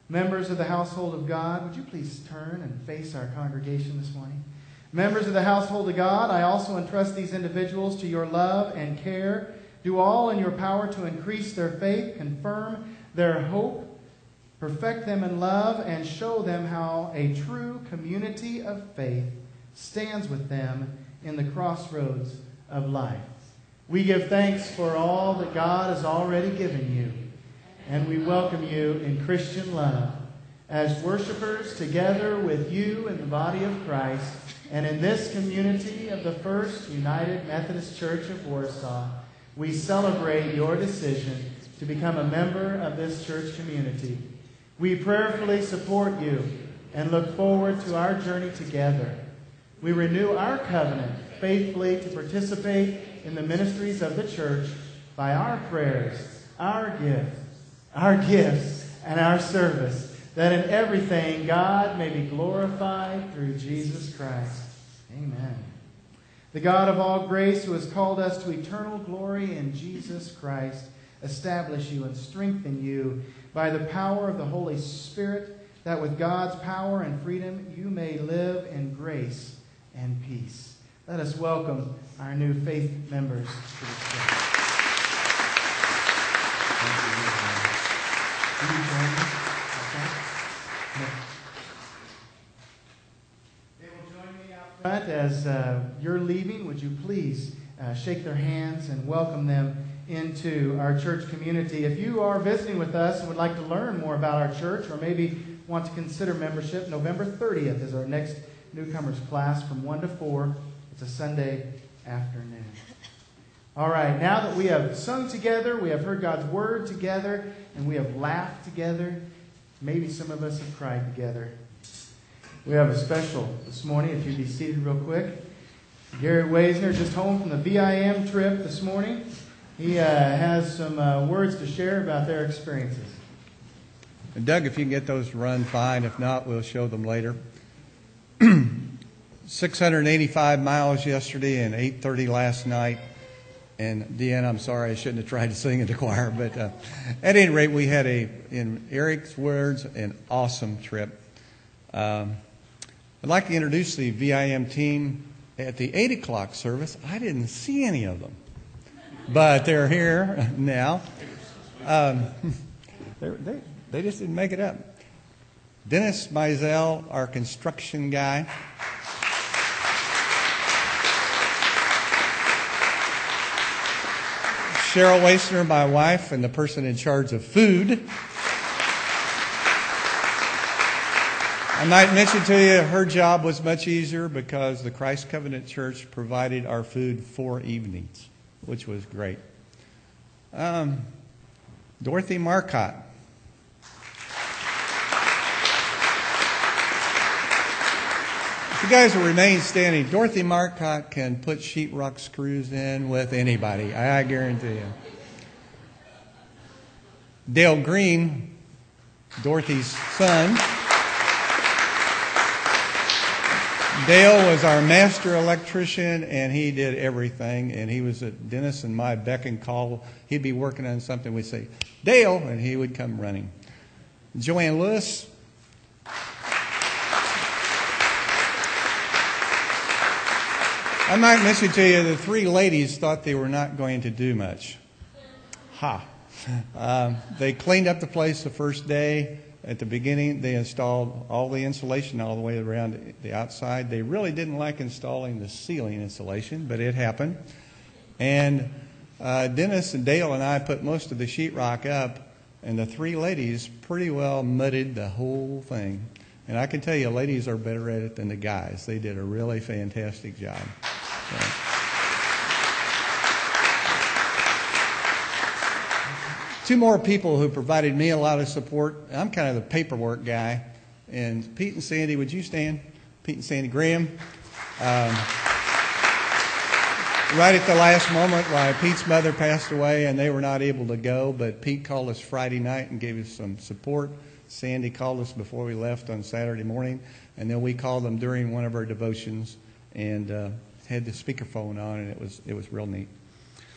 Members of the household of God, would you please turn and face our congregation this morning? Members of the household of God, I also entrust these individuals to your love and care. Do all in your power to increase their faith, confirm their hope, perfect them in love, and show them how a true community of faith stands with them in the crossroads of life. We give thanks for all that God has already given you, and we welcome you in Christian love as worshipers together with you in the body of Christ and in this community of the First United Methodist Church of Warsaw. We celebrate your decision to become a member of this church community. We prayerfully support you and look forward to our journey together. We renew our covenant faithfully to participate in the ministries of the church by our prayers, our gifts, and our service, that in everything God may be glorified through Jesus Christ. Amen. The God of all grace, who has called us to eternal glory in Jesus Christ, establish you and strengthen you by the power of the Holy Spirit, that with God's power and freedom you may live in grace and peace. Let us welcome our new faith members to the church. Will you join me? Okay. They will join me out front as you're leaving. Would you please shake their hands and welcome them into our church community? If you are visiting with us and would like to learn more about our church, or maybe want to consider membership, November 30th is our next newcomers class from 1 to 4. It's a Sunday afternoon. All right, now that we have sung together, we have heard God's word together, and we have laughed together, maybe some of us have cried together. We have a special this morning, if you'd be seated real quick. Gary Weisner, just home from the VIM trip this morning. He has some words to share about their experiences. And Doug, if you can get those to run, fine. If not, we'll show them later. 685 miles yesterday and 8:30 last night. And Deanna, I'm sorry, I shouldn't have tried to sing in the choir. But at any rate, we had in Eric's words, an awesome trip. I'd like to introduce the VIM team. At the 8 o'clock service, I didn't see any of them. But they're here now. They just didn't make it up. Dennis Mizell, our construction guy. Cheryl Waisner, my wife, and the person in charge of food. I might mention to you, her job was much easier because the Christ Covenant Church provided our food 4 evenings, which was great. Dorothy Marcotte. If you guys will remain standing, Dorothy Marcotte can put sheetrock screws in with anybody, I guarantee you. Dale Green, Dorothy's son. Dale was our master electrician, and he did everything. And he was at Dennis and my beck and call. He'd be working on something. We'd say, Dale, and he would come running. Joanne Lewis. I might mention to you, the 3 ladies thought they were not going to do much. They cleaned up the place the first day. At the beginning, they installed all the insulation all the way around the outside. They really didn't like installing the ceiling insulation, but it happened. And Dennis and Dale and I put most of the sheetrock up, and the 3 ladies pretty well mudded the whole thing. And I can tell you, ladies are better at it than the guys. They did a really fantastic job. So. 2 more people who provided me a lot of support. I'm kind of the paperwork guy. And Pete and Sandy, would you stand? Pete and Sandy Graham. Right at the last moment, while Pete's mother passed away and they were not able to go, but Pete called us Friday night and gave us some support. Sandy called us before we left on Saturday morning, and then we called them during one of our devotions and had the speakerphone on, and it was real neat.